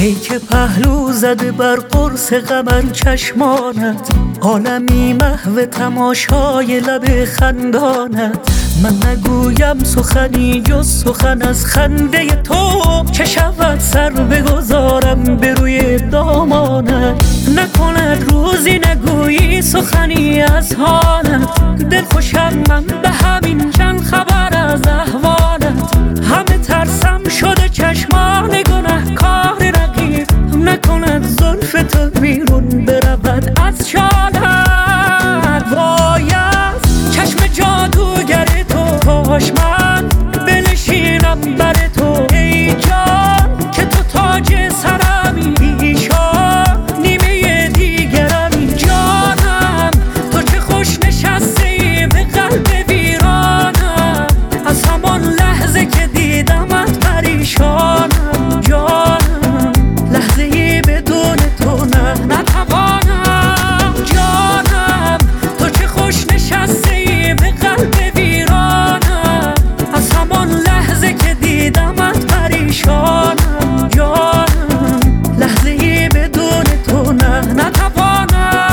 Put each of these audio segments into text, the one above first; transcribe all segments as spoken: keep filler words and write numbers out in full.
ای که پهلو زده بر قرص قمر چشمانت، عالمی محو تماشای لب خندانت. من نگویم سخنی جز سخن از خنده تو، چه شود سر بگذارم به روی دامانت. نکند روزی نگویی سخنی از حالت، دل خوشم من به همین چند خبر از احوالت. همه ترسم شده چشمان گنهکار رقیب، نکند زلف تو بیرون برود از شالت. وای از چشم جادوگر تو، کاش من بنشینم بر تو ای جان، که تو تاج سرمی پیشان نیمه دیگرمی. جانم تو چه خوش نشستی به قلب ویرانم، از همان لحظه که دیدمت پریشانم. جانم لحظه ای بدون تو نه نتوانم. جانم تو چه خوش نشستی به قلب ویرانم، از همان لحظه که دیدمت پریشانم. جانم لحظه ای بدون تو نه نتوانم.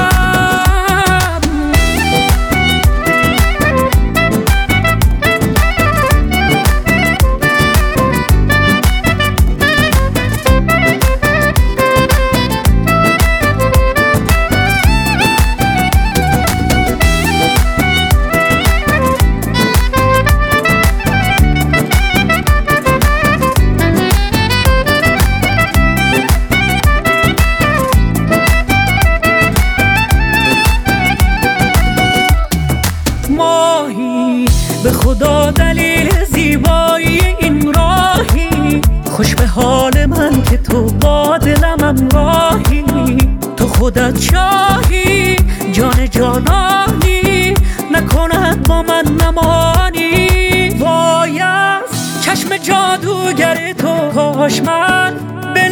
ماهی به خدا دلیل زیبایی این راهی، خوش به حال من که تو با دلم همراهی. تو خودت شاهی جان جانانی، نکند با من نمانی. وای از چشم جادوگر تو، کاش من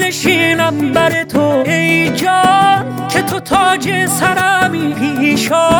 بنشینم بر تو ای جان، که تو تاج سرمی پیشان